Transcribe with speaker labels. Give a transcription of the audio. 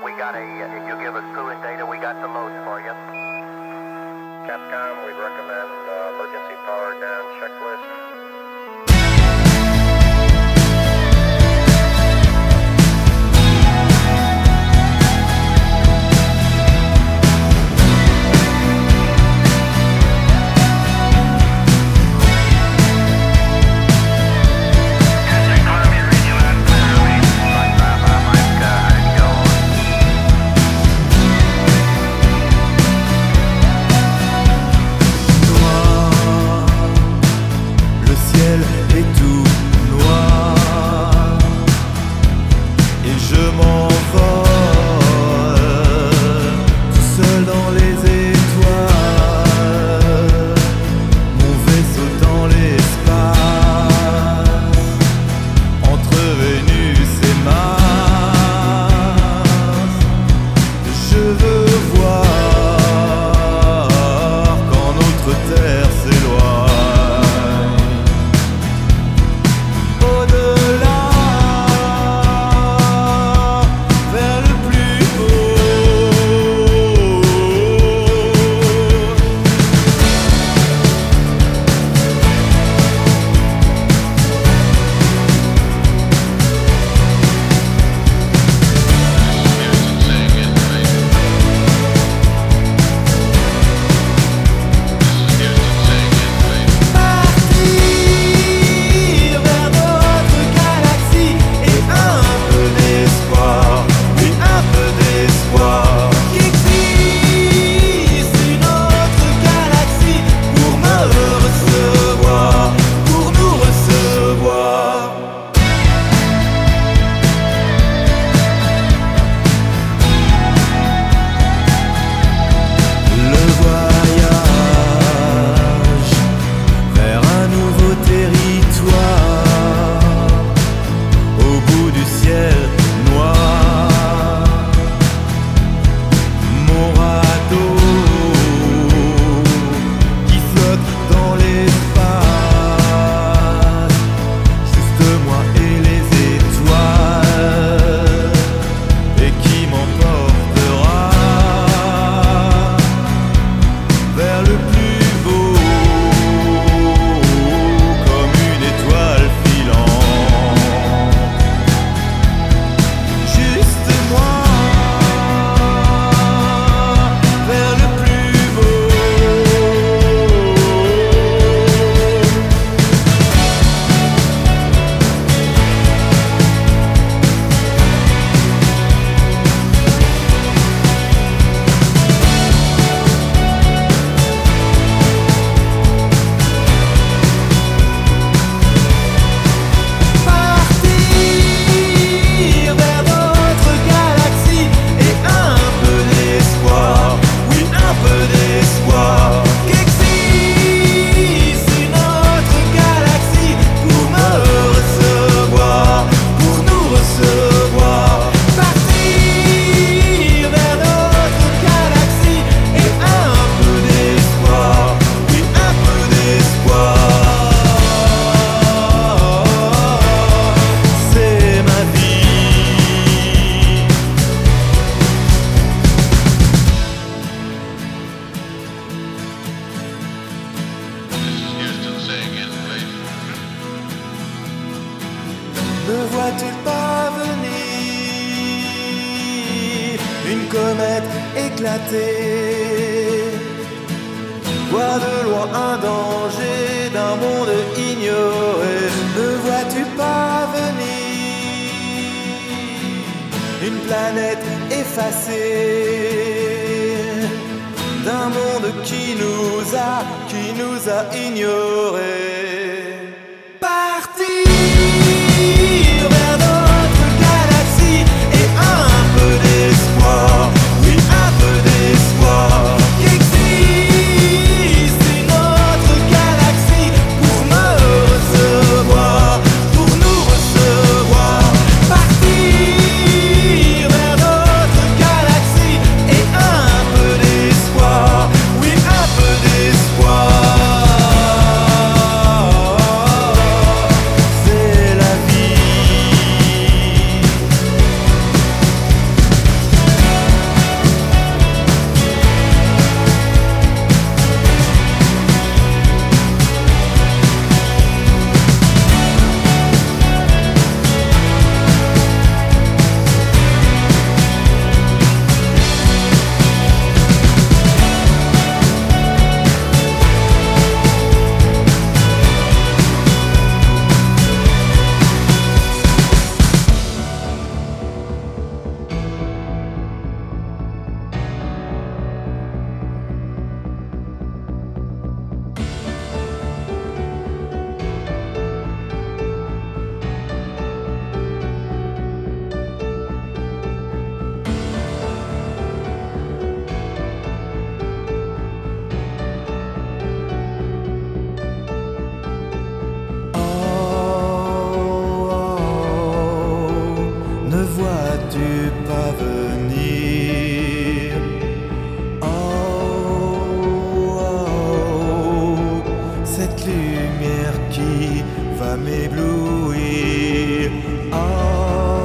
Speaker 1: we got if you give us crew and data, we got the load for you. Capcom, we'd recommend emergency power down checklist.
Speaker 2: Ne vois-tu pas venir une comète éclater? Vois de loin un danger d'un monde ignoré. Ne vois-tu pas venir une planète effacée d'un monde qui nous a ignorés? Vers notre galaxie et un peu d'espoir, oui un peu d'espoir, qu'existe une autre galaxie pour me recevoir, pour nous recevoir. Partir vers notre galaxie et un peu d'espoir, oui un peu d'espoir. lumière qui va m'éblouir. Ah,